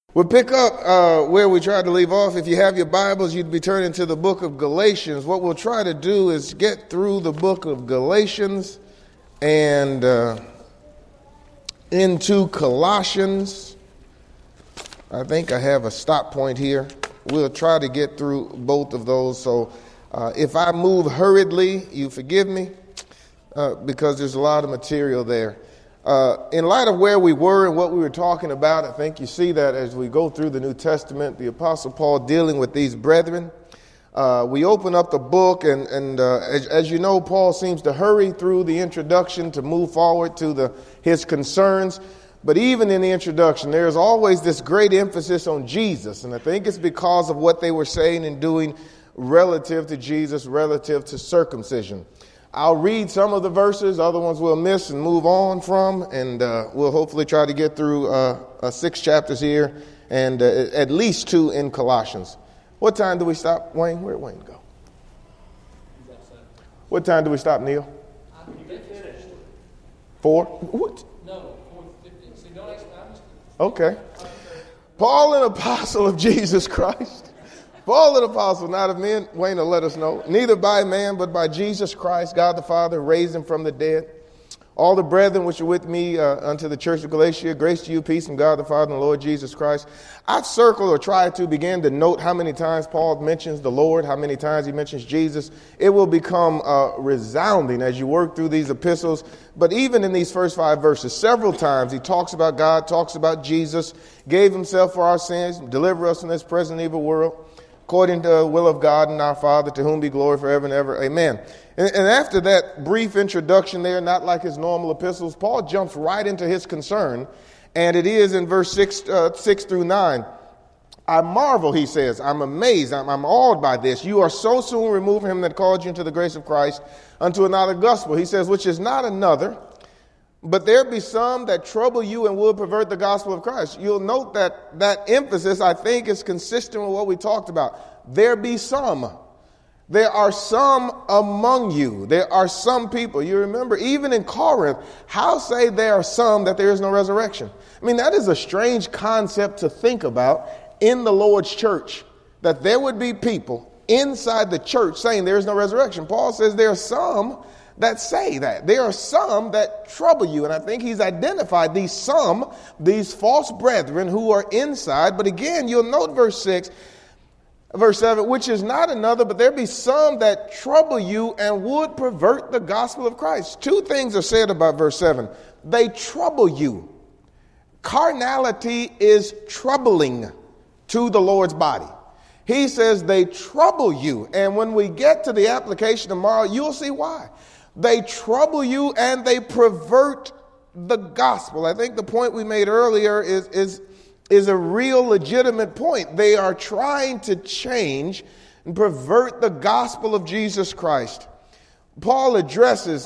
We'll pick up where we tried to leave off. If you have your Bibles, you'd be turning to the book of Galatians. What we'll try to do is get through the book of Galatians and into Colossians. I think I have a stop point here. We'll try to get through both of those. So if I move hurriedly, you forgive me because there's a lot of material there. In light of where we were and what we were talking about, I think you see that as we go through the New Testament, the Apostle Paul dealing with these brethren. We open up the book, and as you know, Paul seems to hurry through the introduction to move forward to his concerns. But even in the introduction, there's always this great emphasis on Jesus, and I think it's because of what they were saying and doing relative to Jesus, relative to circumcision. I'll read some of the verses, other ones we'll miss and move on from, and we'll hopefully try to get through 6 chapters here and at least 2 in Colossians. What time do we stop, Wayne? Where'd Wayne go? What time do we stop, Neil? 4? What? No, 4:15. See, don't ask me. Okay. Paul, an apostle of Jesus Christ. Paul, an apostle, not of men, Wayne will let us know, neither by man, but by Jesus Christ, God the Father, raised him from the dead. All the brethren which are with me unto the church of Galatia, grace to you, peace from God the Father and the Lord Jesus Christ. I've circled or tried to begin to note how many times Paul mentions the Lord, how many times he mentions Jesus. It will become resounding as you work through these epistles. But even in these first 5 verses, several times he talks about God, talks about Jesus, gave himself for our sins, deliver us from this present evil world, according to the will of God and our Father, to whom be glory forever and ever. Amen. And after that brief introduction there, not like his normal epistles, Paul jumps right into his concern. And it is in verse 6 through 9. I marvel, he says, I'm amazed, I'm awed by this. You are so soon removing him that called you into the grace of Christ unto another gospel. He says, which is not another, but there be some that trouble you and will pervert the gospel of Christ. You'll note that emphasis, I think, is consistent with what we talked about. There be some. There are some among you. There are some people. You remember, even in Corinth, how say there are some that there is no resurrection? I mean, that is a strange concept to think about in the Lord's church, that there would be people inside the church saying there is no resurrection. Paul says there are some that say that. There are some that trouble you. And I think he's identified these false brethren who are inside. But again, you'll note verse 7, which is not another, but there be some that trouble you and would pervert the gospel of Christ. 2 things are said about verse 7. They trouble you. Carnality is troubling to the Lord's body. He says they trouble you. And when we get to the application tomorrow, you'll see why. They trouble you and they pervert the gospel. I think the point we made earlier is a real legitimate point. They are trying to change and pervert the gospel of Jesus Christ. Paul addresses,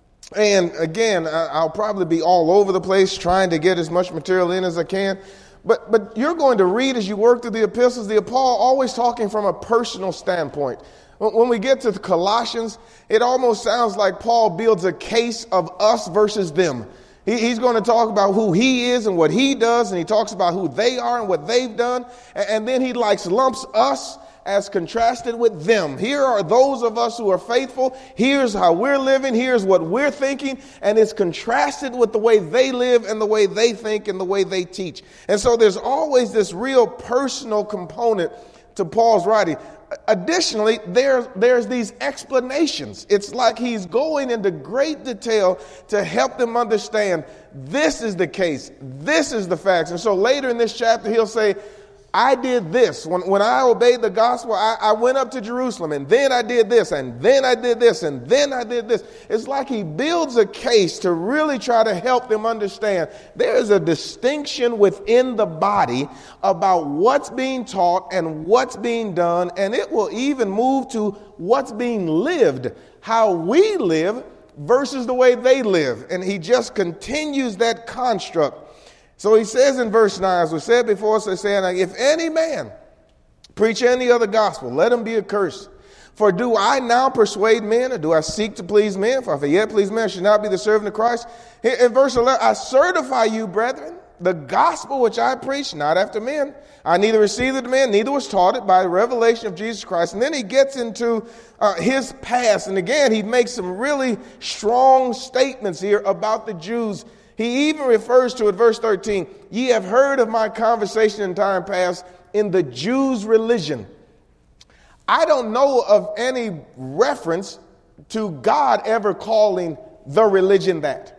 and again, I'll probably be all over the place trying to get as much material in as I can. But you're going to read as you work through the epistles, Paul always talking from a personal standpoint. When we get to the Colossians, it almost sounds like Paul builds a case of us versus them. He's going to talk about who he is and what he does, and he talks about who they are and what they've done. And then he lumps us as contrasted with them. Here are those of us who are faithful. Here's how we're living. Here's what we're thinking. And it's contrasted with the way they live and the way they think and the way they teach. And so there's always this real personal component to Paul's writing. Additionally, there's these explanations. It's like he's going into great detail to help them understand this is the case. This is the facts. And so later in this chapter, he'll say, I did this. When I obeyed the gospel, I went up to Jerusalem, and then I did this, and then I did this, and then I did this. It's like he builds a case to really try to help them understand there is a distinction within the body about what's being taught and what's being done, and it will even move to what's being lived, how we live versus the way they live. And he just continues that construct. So he says in verse 9, as we said before, so saying, if any man preach any other gospel, let him be accursed. For do I now persuade men, or do I seek to please men? For if I yet please men, I should not be the servant of Christ. In verse 11, I certify you, brethren, the gospel which I preach, not after men. I neither received it of men, neither was taught it, by the revelation of Jesus Christ. And then he gets into his past. And again, he makes some really strong statements here about the Jews. He even refers to it, verse 13, ye have heard of my conversation in time past in the Jews' religion. I don't know of any reference to God ever calling the religion that.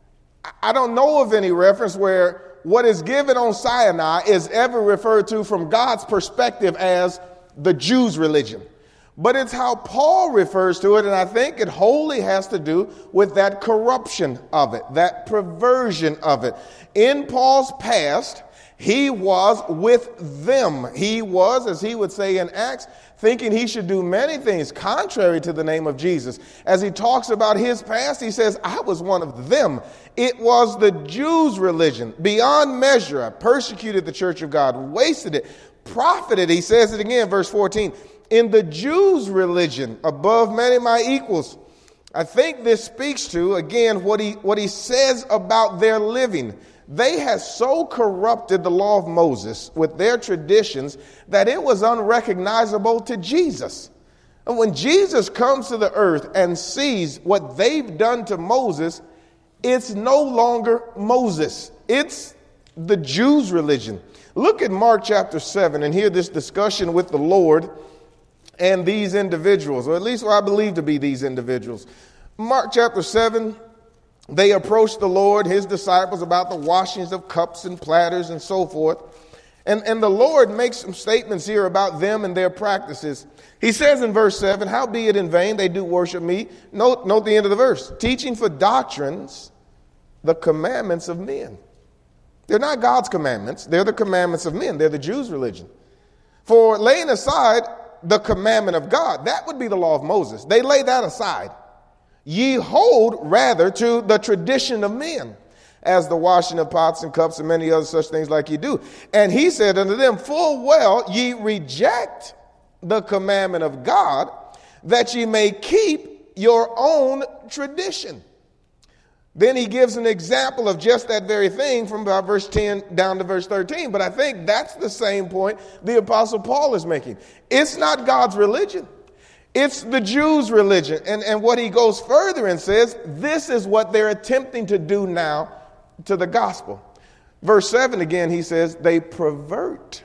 I don't know of any reference where what is given on Sinai is ever referred to from God's perspective as the Jews' religion. But it's how Paul refers to it, and I think it wholly has to do with that corruption of it, that perversion of it. In Paul's past, he was with them. He was, as he would say in Acts, thinking he should do many things contrary to the name of Jesus. As he talks about his past, he says, I was one of them. It was the Jews' religion. Beyond measure, I persecuted the church of God, wasted it, profited, he says it again, verse 14, in the Jews' religion, above many of my equals. I think this speaks to, again, what he says about their living. They had so corrupted the law of Moses with their traditions that it was unrecognizable to Jesus. And when Jesus comes to the earth and sees what they've done to Moses, it's no longer Moses. It's the Jews' religion. Look at Mark chapter 7 and hear this discussion with the Lord and these individuals, or at least what I believe to be these individuals. Mark chapter 7, they approached the Lord, his disciples, about the washings of cups and platters and so forth. And the Lord makes some statements here about them and their practices. He says in verse 7, howbeit in vain they do worship me. Note the end of the verse. Teaching for doctrines the commandments of men. They're not God's commandments. They're the commandments of men. They're the Jews' religion. For laying aside the commandment of God, that would be the law of Moses. They lay that aside. Ye hold rather to the tradition of men, as the washing of pots and cups and many other such things like ye do. And he said unto them, full well ye reject the commandment of God, that ye may keep your own tradition. Then he gives an example of just that very thing from about verse 10 down to verse 13. But I think that's the same point the Apostle Paul is making. It's not God's religion. It's the Jews' religion. And what he goes further and says, this is what they're attempting to do now to the gospel. Verse 7 again, he says, they pervert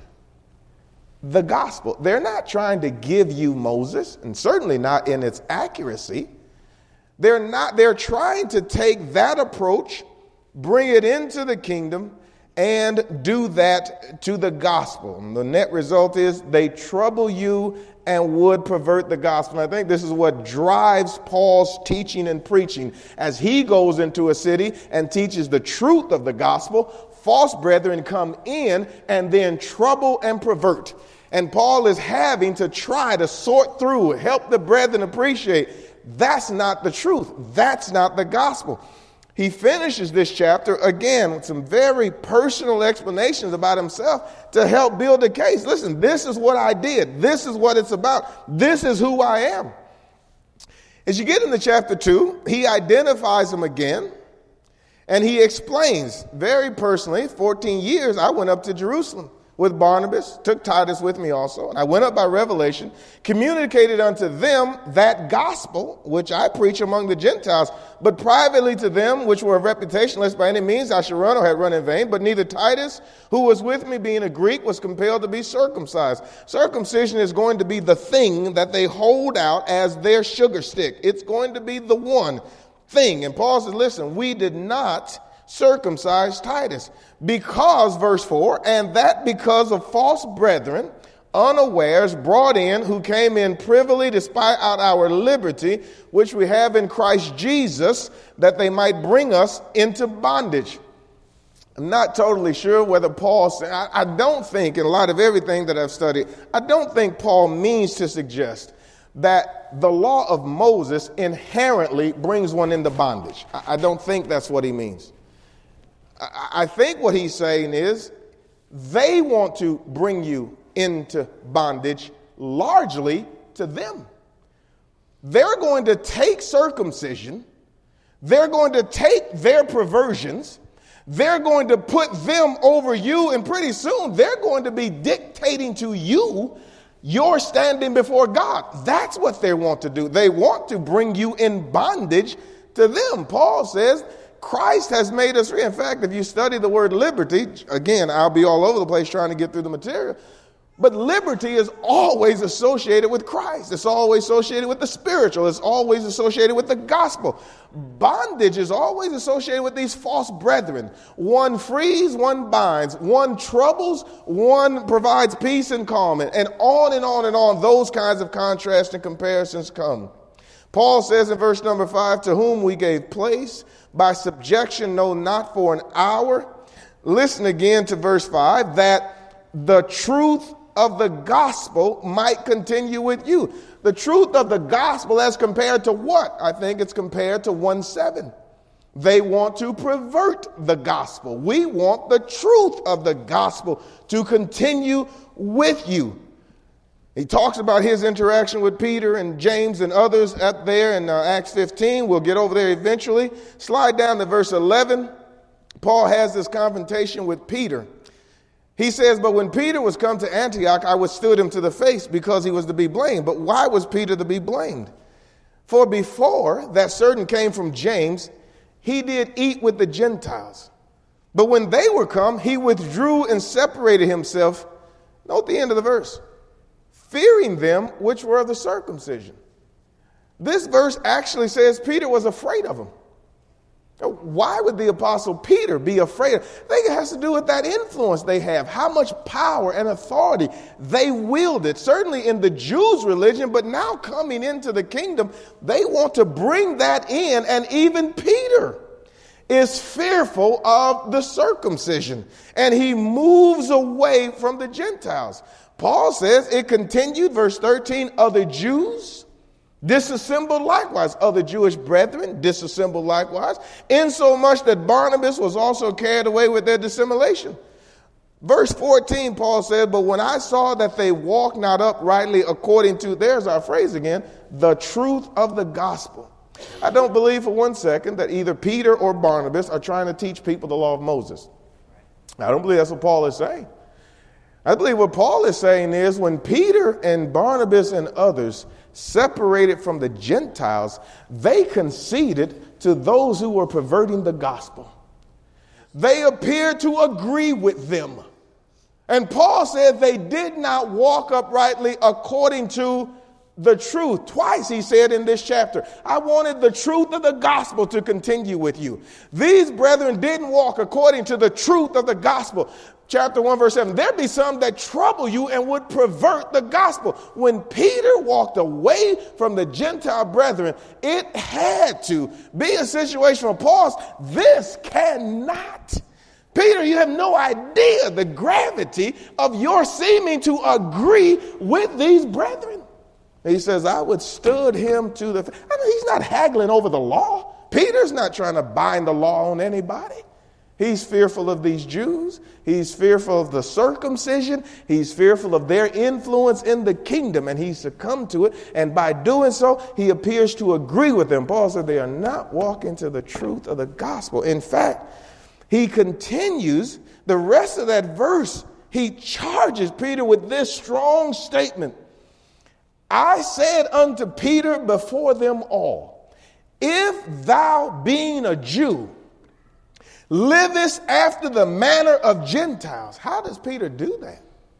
the gospel. They're not trying to give you Moses, and certainly not in its accuracy. They're trying to take that approach, bring it into the kingdom, and do that to the gospel. And the net result is they trouble you and would pervert the gospel. And I think this is what drives Paul's teaching and preaching. As he goes into a city and teaches the truth of the gospel, false brethren come in and then trouble and pervert. And Paul is having to try to sort through, help the brethren appreciate that's not the truth. That's not the gospel. He finishes this chapter again with some very personal explanations about himself to help build a case. Listen, this is what I did. This is what it's about. This is who I am. As you get into chapter 2, he identifies him again, and he explains very personally, 14 years I went up to Jerusalem with Barnabas, took Titus with me also, and I went up by revelation, communicated unto them that gospel which I preach among the Gentiles, but privately to them which were of reputation, lest by any means I should run or had run in vain. But neither Titus, who was with me being a Greek, was compelled to be circumcised. Circumcision is going to be the thing that they hold out as their sugar stick. It's going to be the one thing. And Paul says, listen, we did not circumcise Titus because, verse 4, and that because of false brethren, unawares brought in, who came in privily to spy out our liberty, which we have in Christ Jesus, that they might bring us into bondage. I'm not totally sure whether Paul said, I don't think, in light of everything that I've studied, I don't think Paul means to suggest that the law of Moses inherently brings one into bondage. I don't think that's what he means. I think what he's saying is they want to bring you into bondage largely to them. They're going to take circumcision. They're going to take their perversions. They're going to put them over you, and pretty soon they're going to be dictating to you your standing before God. That's what they want to do. They want to bring you in bondage to them. Paul says Christ has made us free. In fact, if you study the word liberty, again, I'll be all over the place trying to get through the material, but liberty is always associated with Christ. It's always associated with the spiritual. It's always associated with the gospel. Bondage is always associated with these false brethren. One frees, one binds. One troubles, one provides peace and calm. And on and on and on, those kinds of contrasts and comparisons come. Paul says in verse number 5, to whom we gave place by subjection, no, not for an hour. Listen again to verse 5, that the truth of the gospel might continue with you. The truth of the gospel as compared to what? I think it's compared to 1:7. They want to pervert the gospel. We want the truth of the gospel to continue with you. He talks about his interaction with Peter and James and others up there in Acts 15. We'll get over there eventually. Slide down to verse 11. Paul has this confrontation with Peter. He says, but when Peter was come to Antioch, I withstood him to the face because he was to be blamed. But why was Peter to be blamed? For before that certain came from James, he did eat with the Gentiles. But when they were come, he withdrew and separated himself. Note the end of the verse. Fearing them which were of the circumcision. This verse actually says Peter was afraid of them. Why would the apostle Peter be afraid? I think it has to do with that influence they have, how much power and authority they wielded, certainly in the Jews' religion, but now coming into the kingdom, they want to bring that in, and even Peter is fearful of the circumcision, and he moves away from the Gentiles. Paul says it continued, verse 13, other Jews disassembled likewise, other Jewish brethren disassembled likewise, insomuch that Barnabas was also carried away with their dissimulation. Verse 14, Paul said, but when I saw that they walked not uprightly according to, there's our phrase again, the truth of the gospel. I don't believe for 1 second that either Peter or Barnabas are trying to teach people the law of Moses. I don't believe that's what Paul is saying. I believe what Paul is saying is when Peter and Barnabas and others separated from the Gentiles, they conceded to those who were perverting the gospel. They appeared to agree with them. And Paul said they did not walk uprightly according to the truth. Twice he said in this chapter, I wanted the truth of the gospel to continue with you. These brethren didn't walk according to the truth of the gospel. Chapter 1, verse 7, there be some that trouble you and would pervert the gospel. When Peter walked away from the Gentile brethren, it had to be a situation of pause. This cannot. Peter, you have no idea the gravity of your seeming to agree with these brethren. He says, I withstood him to the... I mean, he's not haggling over the law. Peter's not trying to bind the law on anybody. He's fearful of these Jews. He's fearful of the circumcision. He's fearful of their influence in the kingdom, and he succumbed to it. And by doing so, he appears to agree with them. Paul said they are not walking to the truth of the gospel. In fact, he continues the rest of that verse. He charges Peter with this strong statement. I said unto Peter before them all, if thou being a Jew, livest after the manner of Gentiles. How does Peter do that?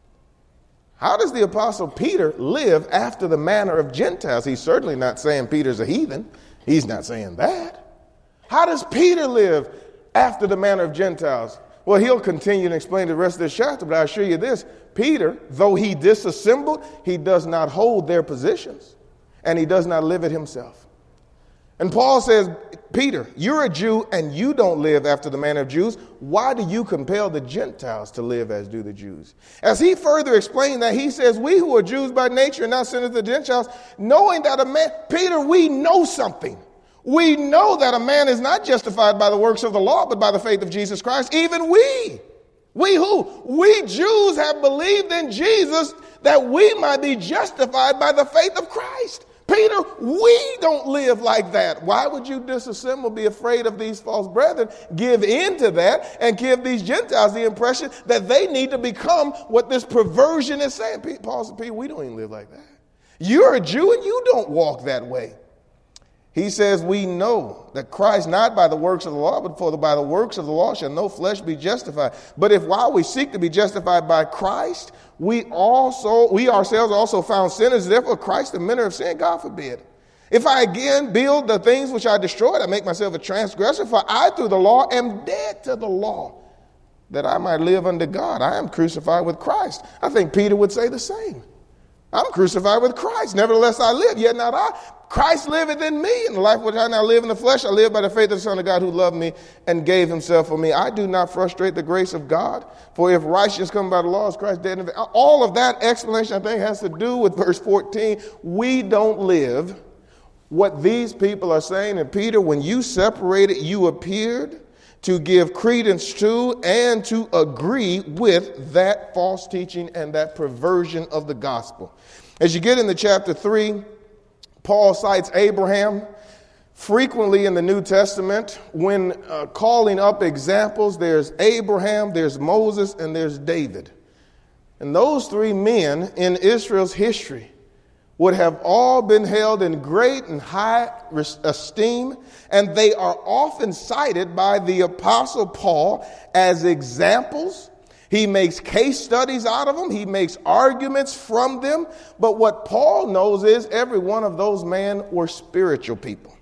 How does the apostle Peter live after the manner of Gentiles? He's certainly not saying Peter's a heathen. He's not saying that. How does Peter live after the manner of Gentiles? Well, he'll continue and explain the rest of this chapter, but I assure you this, Peter, though he disassembled, he does not hold their positions, and he does not live it himself. And Paul says, Peter, you're a Jew and you don't live after the manner of Jews. Why do you compel the Gentiles to live as do the Jews? As he further explained that, he says, we who are Jews by nature and not sinners to the Gentiles, knowing that a man, Peter, we know something. We know that a man is not justified by the works of the law, but by the faith of Jesus Christ. Even we. We who? We Jews have believed in Jesus that we might be justified by the faith of Christ. Peter, we don't live like that. Why would you disassemble, be afraid of these false brethren, give in to that, and give these Gentiles the impression that they need to become what this perversion is saying? Paul said, Peter, we don't even live like that. You're a Jew and you don't walk that way. He says, we know that Christ, not by the works of the law, but by the works of the law shall no flesh be justified. But if while we seek to be justified by Christ, we ourselves also found sinners, therefore Christ the manner of sin, God forbid. If I again build the things which I destroyed, I make myself a transgressor, for I through the law am dead to the law, that I might live unto God. I am crucified with Christ. I think Peter would say the same. I'm crucified with Christ. Nevertheless, I live, yet not I. Christ liveth in me. In the life which I now live in the flesh, I live by the faith of the Son of God who loved me and gave himself for me. I do not frustrate the grace of God. For if righteousness come by the law, is Christ dead? All of that explanation, I think, has to do with verse 14. We don't live what these people are saying. And Peter, when you separated, you appeared to give credence to and to agree with that false teaching and that perversion of the gospel. As you get into chapter 3, Paul cites Abraham frequently in the New Testament when calling up examples. There's Abraham, there's Moses, and there's David. And those three men in Israel's history would have all been held in great and high esteem, and they are often cited by the Apostle Paul as examples. He makes case studies out of them. He makes arguments from them. But what Paul knows is every one of those men were spiritual people.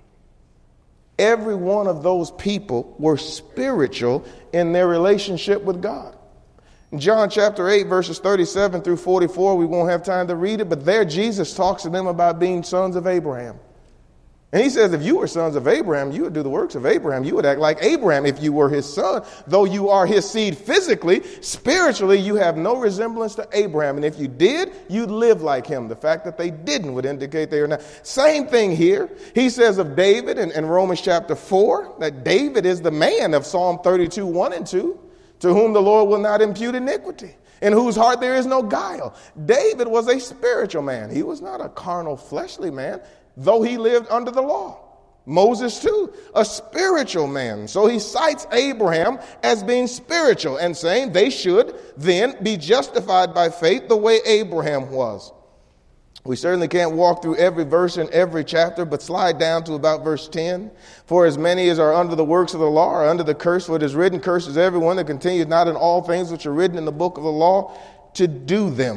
Every one of those people were spiritual in their relationship with God. In John chapter 8, verses 37 through 44, we won't have time to read it, but there Jesus talks to them about being sons of Abraham. And he says, if you were sons of Abraham, you would do the works of Abraham. You would act like Abraham if you were his son. Though you are his seed physically, spiritually, you have no resemblance to Abraham. And if you did, you'd live like him. The fact that they didn't would indicate they are not. Same thing here. He says of David in Romans chapter 4, that David is the man of Psalm 32, 1 and 2, to whom the Lord will not impute iniquity, in whose heart there is no guile. David was a spiritual man. He was not a carnal, fleshly man, though he lived under the law. Moses, too, a spiritual man. So he cites Abraham as being spiritual and saying they should then be justified by faith the way Abraham was. We certainly can't walk through every verse in every chapter, but slide down to about verse 10. For as many as are under the works of the law are under the curse, for it is written, cursed is everyone that continues not in all things which are written in the book of the law to do them.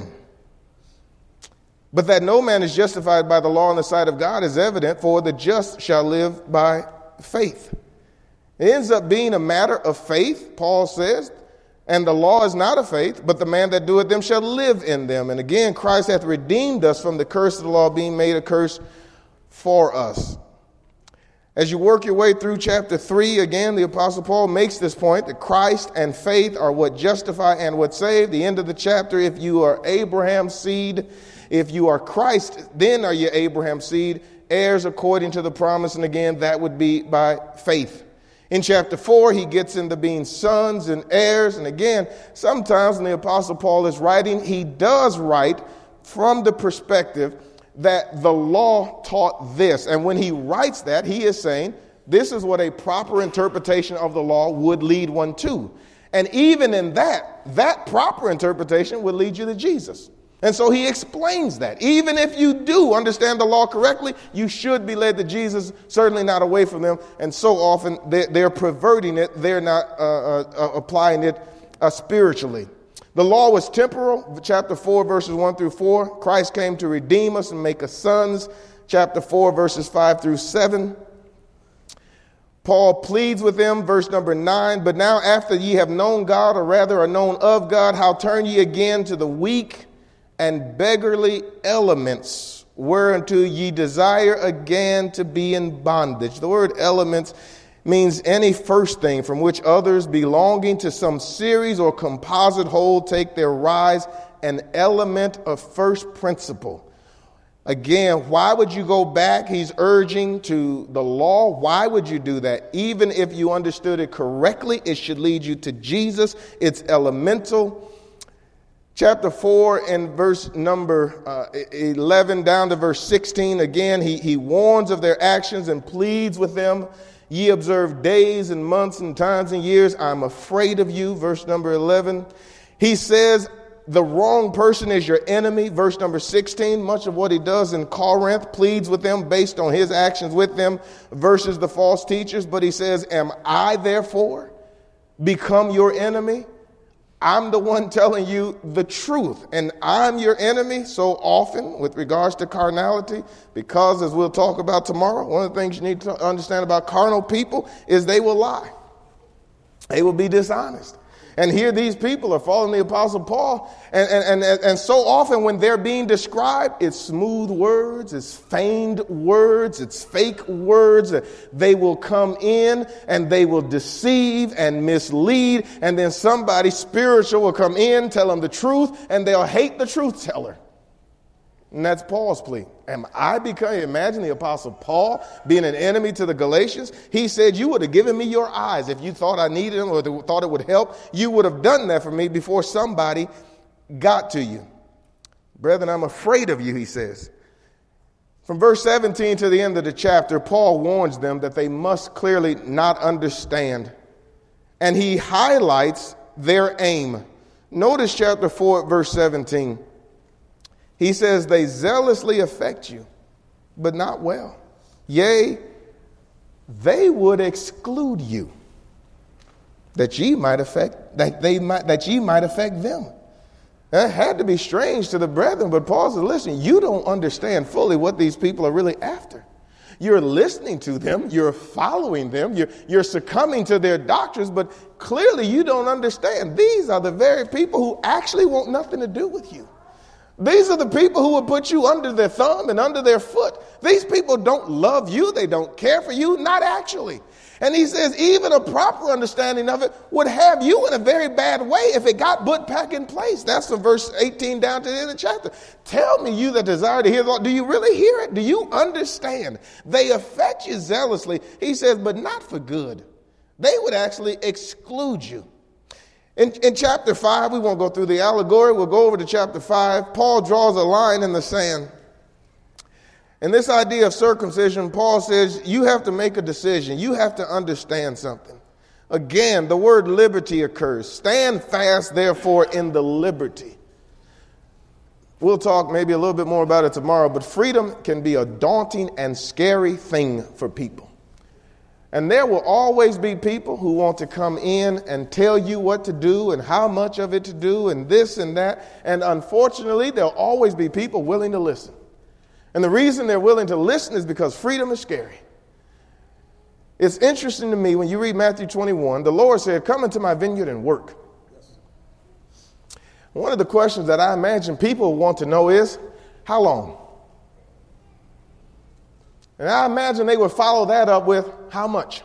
But that no man is justified by the law in the sight of God is evident, for the just shall live by faith. It ends up being a matter of faith, Paul says, and the law is not of faith, but the man that doeth them shall live in them. And again, Christ hath redeemed us from the curse of the law, being made a curse for us. As you work your way through chapter 3, again, the Apostle Paul makes this point that Christ and faith are what justify and what save. The end of the chapter, if you are Abraham's seed, if you are Christ, then are you Abraham's seed, heirs according to the promise. And again, that would be by faith. In chapter 4, he gets into being sons and heirs. And again, sometimes when the Apostle Paul is writing, he does write from the perspective that the law taught this. And when he writes that, he is saying this is what a proper interpretation of the law would lead one to. And even in that proper interpretation would lead you to Jesus. And so he explains that. Even if you do understand the law correctly, you should be led to Jesus, certainly not away from them. And so often they're perverting it. They're not applying it spiritually. The law was temporal. Chapter 4, verses 1 through 4. Christ came to redeem us and make us sons. Chapter 4, verses 5 through 7. Paul pleads with them, verse number 9. But now after ye have known God, or rather are known of God, how turn ye again to the weak and beggarly elements, whereunto ye desire again to be in bondage. The word elements means any first thing from which others belonging to some series or composite whole take their rise, an element of first principle. Again, why would you go back? He's urging to the law. Why would you do that? Even if you understood it correctly, it should lead you to Jesus. It's elemental. Chapter 4 and verse number 11 down to verse 16. Again, he warns of their actions and pleads with them. Ye observe days and months and times and years. I'm afraid of you. Verse number 11. He says the wrong person is your enemy. Verse number 16. Much of what he does in Corinth pleads with them based on his actions with them versus the false teachers. But he says, am I therefore become your enemy? I'm the one telling you the truth, and I'm your enemy so often with regards to carnality, because as we'll talk about tomorrow, one of the things you need to understand about carnal people is they will lie. They will be dishonest. And here these people are following the Apostle Paul. And so often when they're being described, it's smooth words, it's feigned words, it's fake words. They will come in and they will deceive and mislead. And then somebody spiritual will come in, tell them the truth, and they'll hate the truth teller. And that's Paul's plea. Imagine the Apostle Paul being an enemy to the Galatians. He said, you would have given me your eyes if you thought I needed them or thought it would help. You would have done that for me before somebody got to you. Brethren, I'm afraid of you, he says. From verse 17 to the end of the chapter, Paul warns them that they must clearly not understand. And he highlights their aim. Notice chapter 4, verse 17. He says, they zealously affect you, but not well. Yea, they would exclude you, that ye might affect them. That had to be strange to the brethren, but Paul says, listen, you don't understand fully what these people are really after. You're listening to them, you're following them, you're succumbing to their doctrines, but clearly you don't understand. These are the very people who actually want nothing to do with you. These are the people who will put you under their thumb and under their foot. These people don't love you. They don't care for you. Not actually. And he says even a proper understanding of it would have you in a very bad way if it got put back in place. That's from verse 18 down to the end of the chapter. Tell me, you that desire to hear the Lord, do you really hear it? Do you understand? They affect you zealously. He says, but not for good. They would actually exclude you. In chapter 5, we won't go through the allegory. We'll go over to chapter 5. Paul draws a line in the sand. And this idea of circumcision, Paul says, you have to make a decision. You have to understand something. Again, the word liberty occurs. Stand fast, therefore, in the liberty. We'll talk maybe a little bit more about it tomorrow, but freedom can be a daunting and scary thing for people. And there will always be people who want to come in and tell you what to do and how much of it to do and this and that. And unfortunately, there'll always be people willing to listen. And the reason they're willing to listen is because freedom is scary. It's interesting to me when you read Matthew 21, the Lord said, come into my vineyard and work. One of the questions that I imagine people want to know is, how long? And I imagine they would follow that up with, how much?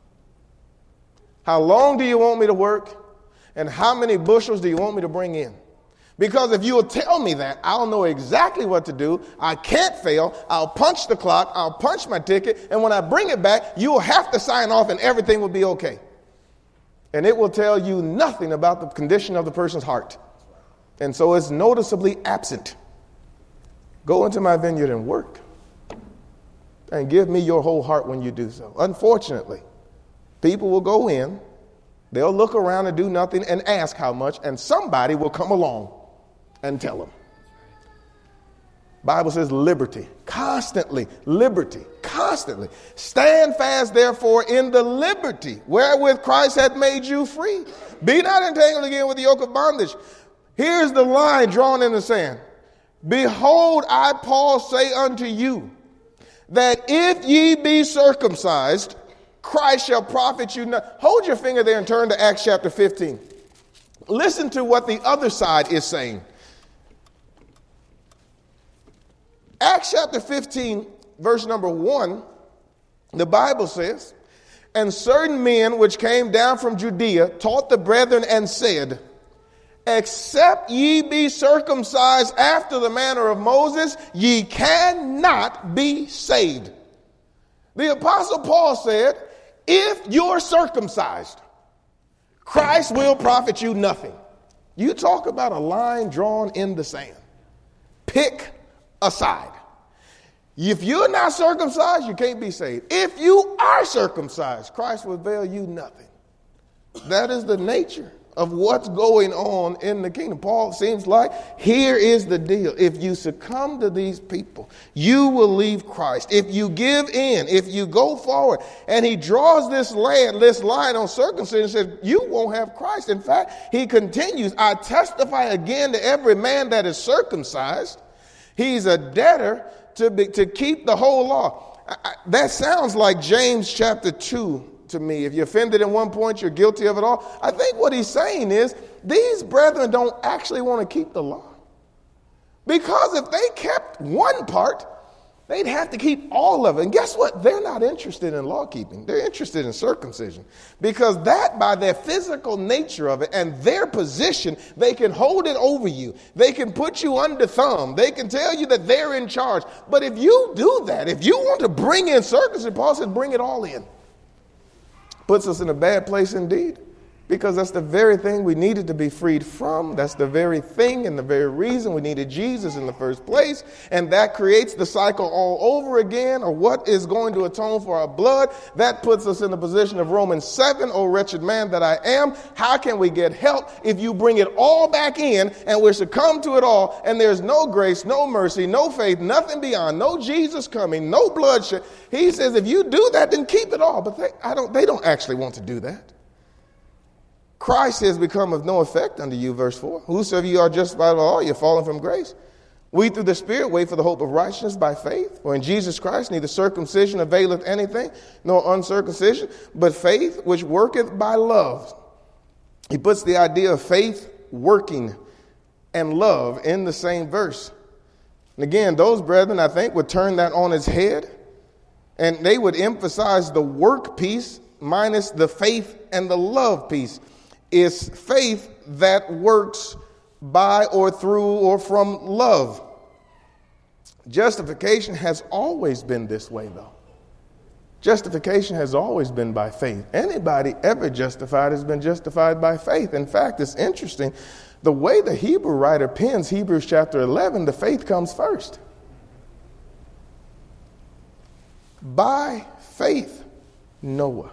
How long do you want me to work? And how many bushels do you want me to bring in? Because if you will tell me that, I'll know exactly what to do. I can't fail. I'll punch the clock. I'll punch my ticket. And when I bring it back, you will have to sign off and everything will be okay. And it will tell you nothing about the condition of the person's heart. And so it's noticeably absent. Go into my vineyard and work. And give me your whole heart when you do so. Unfortunately, people will go in, they'll look around and do nothing and ask how much, and somebody will come along and tell them. Bible says liberty, constantly, liberty, constantly. Stand fast, therefore, in the liberty wherewith Christ hath made you free. Be not entangled again with the yoke of bondage. Here's the line drawn in the sand. Behold, I, Paul, say unto you, that if ye be circumcised, Christ shall profit you not. Hold your finger there and turn to Acts chapter 15. Listen to what the other side is saying. Acts chapter 15, verse number 1, the Bible says, and certain men which came down from Judea taught the brethren and said, except ye be circumcised after the manner of Moses, ye cannot be saved. The Apostle Paul said, if you're circumcised, Christ will profit you nothing. You talk about a line drawn in the sand. Pick a side. If you're not circumcised, you can't be saved. If you are circumcised, Christ will avail you nothing. That is the nature of what's going on in the kingdom. Paul seems like, here is the deal. If you succumb to these people, you will leave Christ. If you give in, if you go forward, and he draws this line on circumcision and says, you won't have Christ. In fact, he continues, I testify again to every man that is circumcised. He's a debtor to keep the whole law. That sounds like James chapter 2. To me, if you're offended at one point, you're guilty of it all. I think what he's saying is these brethren don't actually want to keep the law. Because if they kept one part, they'd have to keep all of it. And guess what? They're not interested in law keeping. They're interested in circumcision. Because that, by their physical nature of it and their position, they can hold it over you. They can put you under thumb. They can tell you that they're in charge. But if you do that, if you want to bring in circumcision, Paul says bring it all in. Puts us in a bad place indeed, because that's the very thing we needed to be freed from. That's the very thing and the very reason we needed Jesus in the first place. And that creates the cycle all over again, or what is going to atone for our blood. That puts us in the position of Romans 7, O wretched man that I am. How can we get help if you bring it all back in and we're succumb to it all, and there's no grace, no mercy, no faith, nothing beyond, no Jesus coming, no bloodshed. He says if you do that, then keep it all. But they don't actually want to do that. Christ has become of no effect unto you, verse 4. Whosoever you are justified by the law, you're fallen from grace. We through the Spirit wait for the hope of righteousness by faith. For in Jesus Christ neither circumcision availeth anything, nor uncircumcision, but faith which worketh by love. He puts the idea of faith, working, and love in the same verse. And again, those brethren, I think, would turn that on its head, and they would emphasize the work piece minus the faith and the love piece. Is faith that works by or through or from love. Justification has always been this way, though. Justification has always been by faith. Anybody ever justified has been justified by faith. In fact, it's interesting. The way the Hebrew writer pens Hebrews chapter 11, the faith comes first. By faith, Noah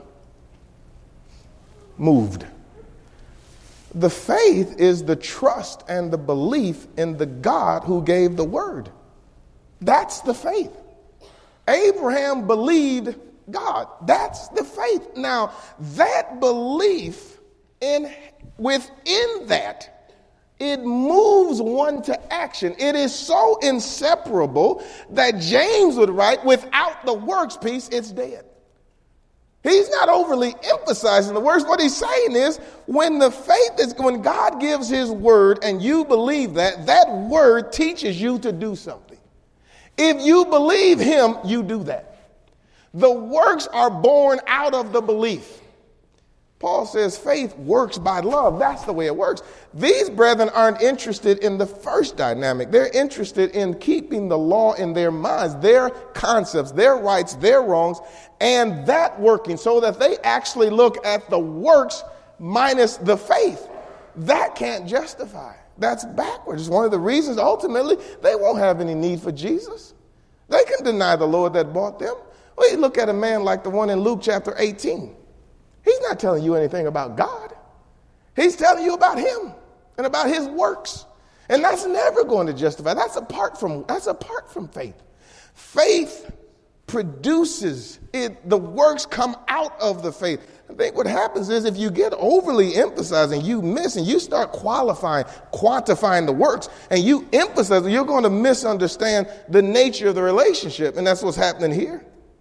moved. The faith is the trust and the belief in the God who gave the word. That's the faith. Abraham believed God. That's the faith. Now, that belief within that, it moves one to action. It is so inseparable that James would write, without the works piece, it's dead. He's not overly emphasizing the words. What he's saying is when God gives his word and you believe that word teaches you to do something. If you believe him, you do that. The works are born out of the belief. Paul says faith works by love. That's the way it works. These brethren aren't interested in the first dynamic. They're interested in keeping the law in their minds, their concepts, their rights, their wrongs, and that working so that they actually look at the works minus the faith. That can't justify. That's backwards. It's one of the reasons ultimately they won't have any need for Jesus. They can deny the Lord that bought them. Well, you look at a man like the one in Luke chapter 18. He's not telling you anything about God. He's telling you about him and about his works. And that's never going to justify. That's apart from faith. Faith produces it. The works come out of the faith. I think what happens is if you get overly emphasizing, you miss, and you start quantifying the works, and you emphasize, you're going to misunderstand the nature of the relationship. And that's what's happening here.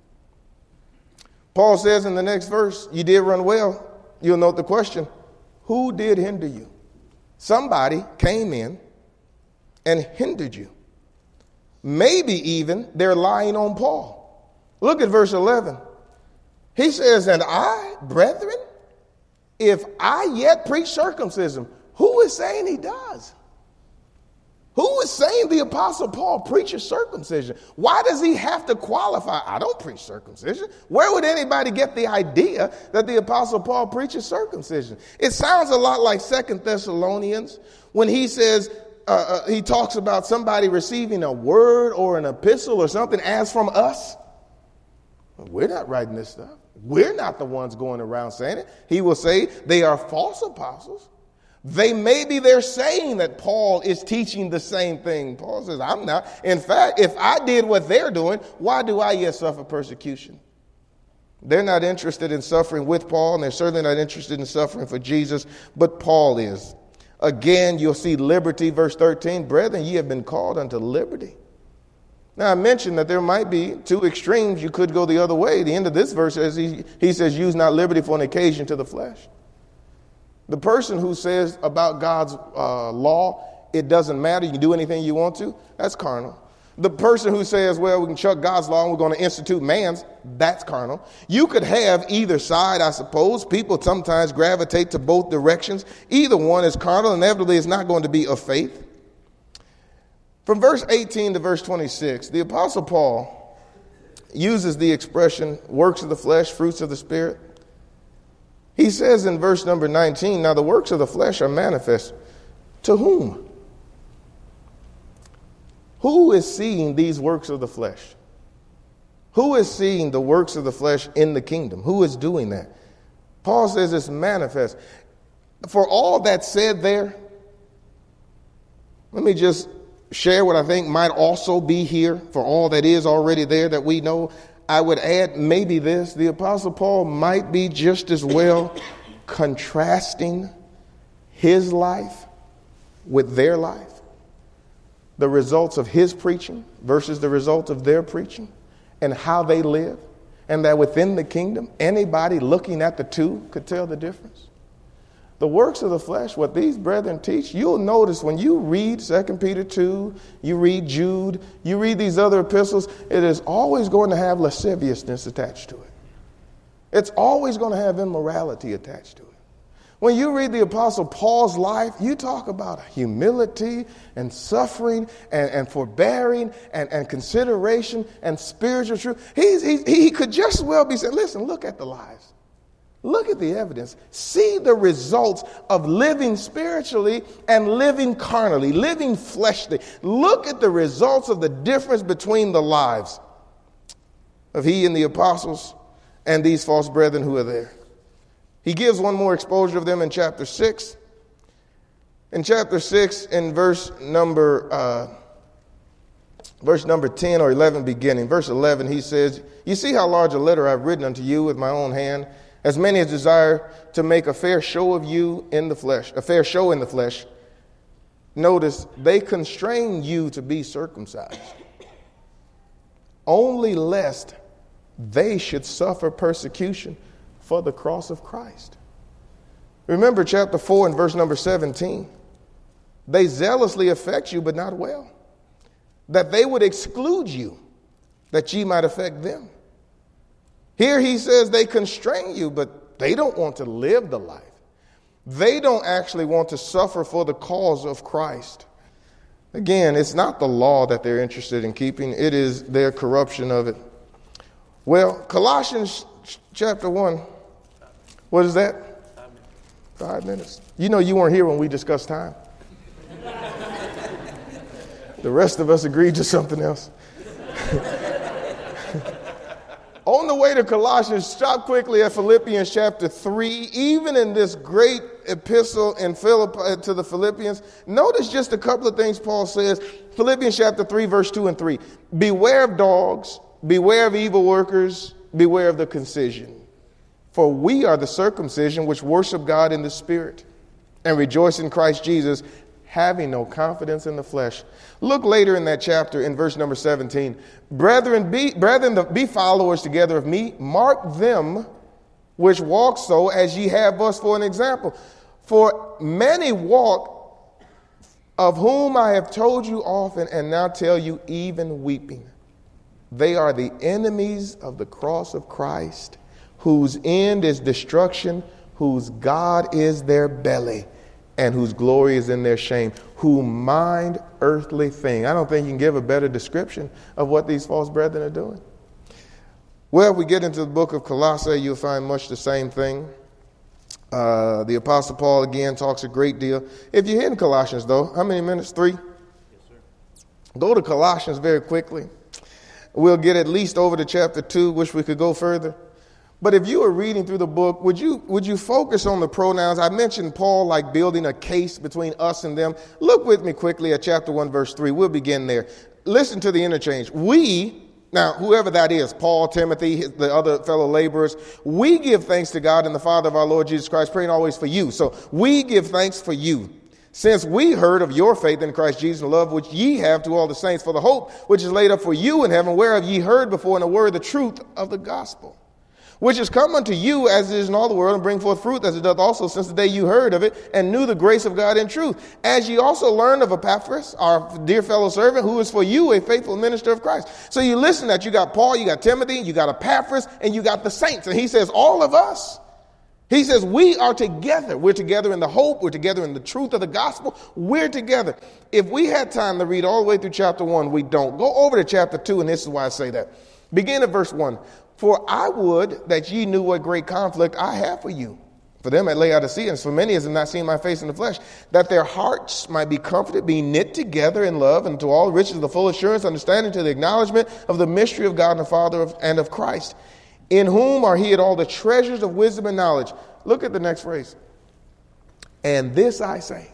Paul says in the next verse, you did run well. You'll note the question, who did hinder you? Somebody came in and hindered you. Maybe even they're lying on Paul. Look at verse 11. He says, and I, brethren, if I yet preach circumcision, who is saying he does? Who is saying the Apostle Paul preaches circumcision? Why does he have to qualify? I don't preach circumcision. Where would anybody get the idea that the Apostle Paul preaches circumcision? It sounds a lot like 2 Thessalonians when he says, he talks about somebody receiving a word or an epistle or something as from us. We're not writing this stuff. We're not the ones going around saying it. He will say they are false apostles. They're saying that Paul is teaching the same thing. Paul says, I'm not. In fact, if I did what they're doing, why do I yet suffer persecution? They're not interested in suffering with Paul, and they're certainly not interested in suffering for Jesus, but Paul is. Again, you'll see liberty, verse 13, brethren, ye have been called unto liberty. Now, I mentioned that there might be two extremes. You could go the other way. The end of this verse says, he says, use not liberty for an occasion to the flesh. The person who says about God's law, it doesn't matter, you can do anything you want to, that's carnal. The person who says, well, we can chuck God's law and we're going to institute man's, that's carnal. You could have either side, I suppose. People sometimes gravitate to both directions. Either one is carnal. Inevitably, it's not going to be of faith. From verse 18 to verse 26, the Apostle Paul uses the expression works of the flesh, fruits of the Spirit. He says in verse number 19, now the works of the flesh are manifest. To whom? Who is seeing these works of the flesh? Who is seeing the works of the flesh in the kingdom? Who is doing that? Paul says it's manifest. For all that's said there, let me just share what I think might also be here for all that is already there that we know. I would add maybe this. The Apostle Paul might be just as well contrasting his life with their life. The results of his preaching versus the results of their preaching and how they live. And that within the kingdom, anybody looking at the two could tell the difference. The works of the flesh, what these brethren teach, you'll notice when you read 2 Peter 2, you read Jude, you read these other epistles, it is always going to have lasciviousness attached to it. It's always going to have immorality attached to it. When you read the Apostle Paul's life, you talk about humility and suffering and forbearing and consideration and spiritual truth. He could just as well be saying, listen, look at the lives. Look at the evidence. See the results of living spiritually and living carnally, living fleshly. Look at the results of the difference between the lives of he and the apostles and these false brethren who are there. He gives one more exposure of them in chapter 6. In chapter 6, in verse number 10 or 11 beginning, verse 11, he says, you see how large a letter I've written unto you with my own hand, as many as desire to make a fair show of you in the flesh, a fair show in the flesh. Notice, they constrain you to be circumcised, only lest they should suffer persecution for the cross of Christ. Remember chapter 4 and verse number 17. They zealously affect you, but not well, that they would exclude you, that ye might affect them. Here he says they constrain you, but they don't want to live the life. They don't actually want to suffer for the cause of Christ. Again, it's not the law that they're interested in keeping. It is their corruption of it. Well, Colossians chapter 1, what is that? 5 minutes. You know you weren't here when we discussed time. The rest of us agreed to something else. On the way to Colossians, stop quickly at Philippians chapter 3. Even in this great epistle in to the Philippians, notice just a couple of things Paul says. Philippians chapter 3, verse 2 and 3. Beware of dogs, beware of evil workers, beware of the concision. For we are the circumcision which worship God in the Spirit and rejoice in Christ Jesus, having no confidence in the flesh. Look later in that chapter in verse number 17. Brethren, be followers together of me. Mark them which walk so as ye have us for an example. For many walk, of whom I have told you often and now tell you even weeping. They are the enemies of the cross of Christ, whose end is destruction, whose God is their belly, and whose glory is in their shame, who mind earthly things. I don't think you can give a better description of what these false brethren are doing. Well, if we get into the book of Colossae, you'll find much the same thing. The Apostle Paul, again, talks a great deal. If you're in Colossians, though, how many minutes? 3? Yes, sir. Go to Colossians very quickly. We'll get at least over to chapter 2. Wish we could go further. But if you were reading through the book, would you focus on the pronouns? I mentioned Paul like building a case between us and them. Look with me quickly at chapter 1, verse 3. We'll begin there. Listen to the interchange. We, now whoever that is, Paul, Timothy, the other fellow laborers, we give thanks to God and the Father of our Lord Jesus Christ, praying always for you. So we give thanks for you, since we heard of your faith in Christ Jesus and love which ye have to all the saints, for the hope which is laid up for you in heaven, whereof ye heard before in the word the truth of the gospel, which is come unto you as it is in all the world, and bring forth fruit as it doth also since the day you heard of it, and knew the grace of God in truth. As ye also learned of Epaphras, our dear fellow servant, who is for you a faithful minister of Christ. So you listen that you got Paul, you got Timothy, you got Epaphras, and you got the saints. And he says, all of us. He says, we are together. We're together in the hope. We're together in the truth of the gospel. We're together. If we had time to read all the way through chapter 1, we don't. Go over to chapter 2, and this is why I say that. Begin at verse 1. For I would that ye knew what great conflict I have for you, for them at Laodicea, and for many as have not seen my face in the flesh, that their hearts might be comforted, being knit together in love, and to all riches of the full assurance, understanding to the acknowledgement of the mystery of God and the Father and of Christ, in whom are hid all the treasures of wisdom and knowledge. Look at the next phrase. And this I say.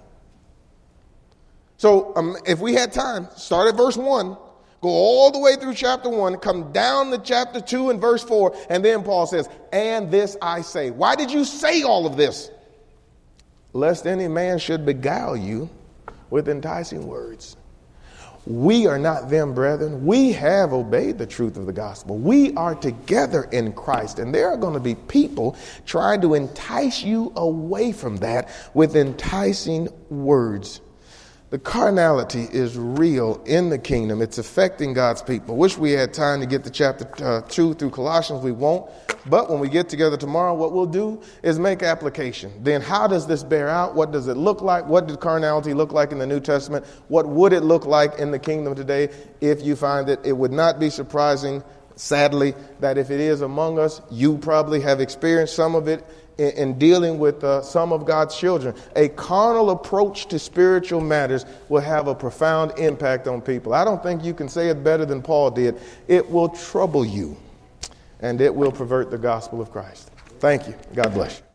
So if we had time, start at verse 1. Go all the way through chapter 1, come down to chapter 2 and verse 4, and then Paul says, and this I say. Why did you say all of this? Lest any man should beguile you with enticing words. We are not them, brethren. We have obeyed the truth of the gospel. We are together in Christ, and there are going to be people trying to entice you away from that with enticing words. The carnality is real in the kingdom. It's affecting God's people. Wish we had time to get to chapter 2 through Colossians. We won't. But when we get together tomorrow, what we'll do is make application. Then how does this bear out? What does it look like? What did carnality look like in the New Testament? What would it look like in the kingdom today? If you find it, it would not be surprising, sadly, that if it is among us, you probably have experienced some of it in dealing with some of God's children. A carnal approach to spiritual matters will have a profound impact on people. I don't think you can say it better than Paul did. It will trouble you, and it will pervert the gospel of Christ. Thank you. God bless you.